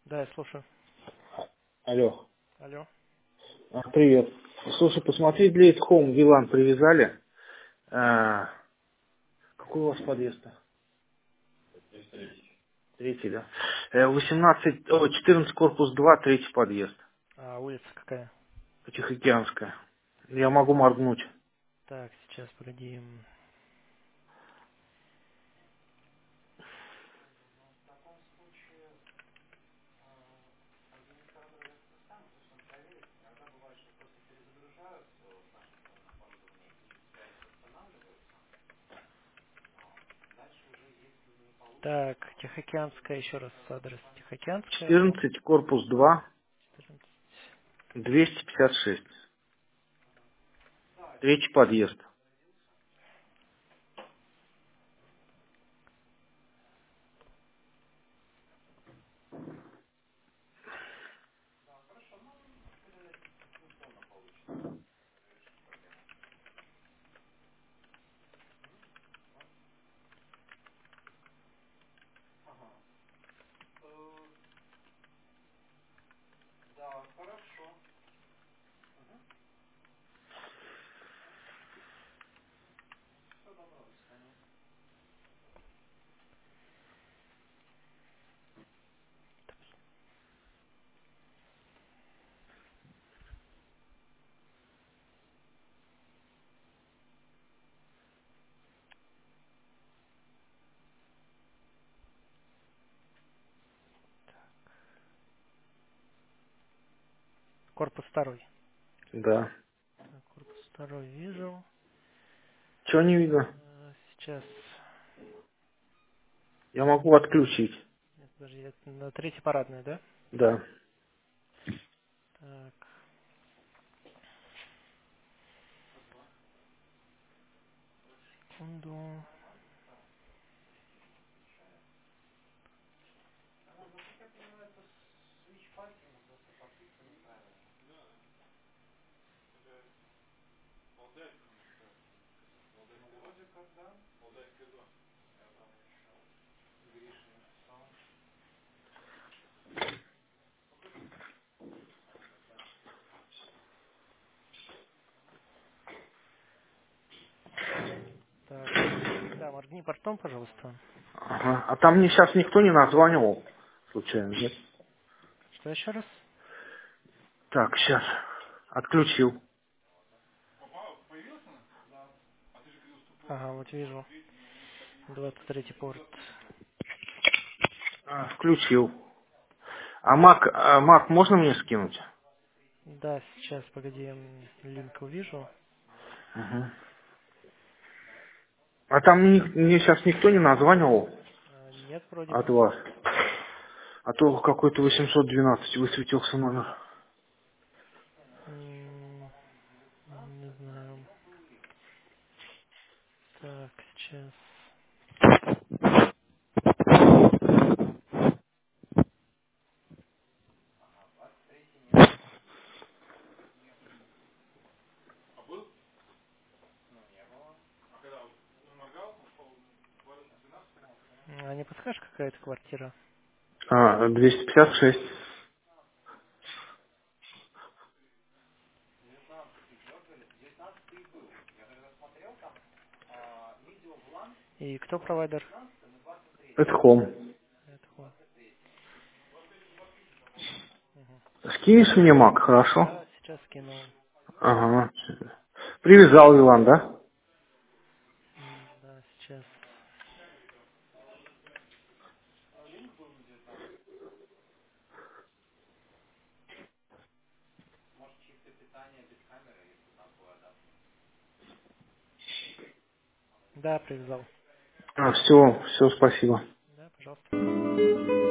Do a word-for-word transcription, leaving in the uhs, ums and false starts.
Да, я слушаю. Алло. Алло. А, привет. Слушай, посмотри, для Home Вилан привязали. А, какой у вас подъезд? Третий, да? Э, восемнадцать, о, четырнадцать, корпус два, третий подъезд. А улица какая? Тихоокеанская. Я могу моргнуть. Так, сейчас, погоди. Так, Тихоокеанская, еще раз адрес. Тихоокеанская, дом четырнадцать, корпус два, четырнадцать. двести пятьдесят шесть. Третий подъезд. Корпус второй. Да. Так, корпус второй вижу. Чего не видно? Э, Сейчас. Я могу отключить. Нет, подожди, это на третьей парадной, да? Да. Так, секунду. Так, да, моргни портом, пожалуйста. Ага. А там мне сейчас никто не названивал. Случайно, нет? Что еще раз? Так, сейчас. Отключил. Ага, вот вижу. Двадцать третий порт. А, включил. А Мак, а Мак можно мне скинуть? Да, сейчас, погоди, я м, линк увижу. Мгм. А там мне, мне сейчас никто не названивал А, нет, вроде от бы. вас. А то какой-то восемьсот двенадцать высветился номер. М, Не знаю. Так, сейчас. А не подскажешь, какая это квартира? А, двести пятьдесят шесть. И кто провайдер? Это Хом. Это вот. Мгм. Скинешь мне Мак, хорошо? Да, сейчас скинул. Ага. Привязал Вилан, да? М, Да, сейчас. Да, привязал. А, все, все, спасибо. Да, пожалуйста.